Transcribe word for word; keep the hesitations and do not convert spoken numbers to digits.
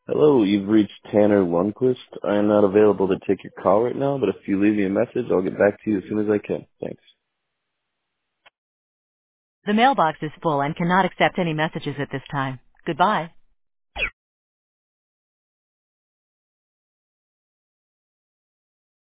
Hello, you've reached Tanner Lundquist. I am not available to take your call right now, but if you leave me a message, I'll get back to you as soon as I can. Thanks. The mailbox is full and cannot accept any messages at this time. Goodbye.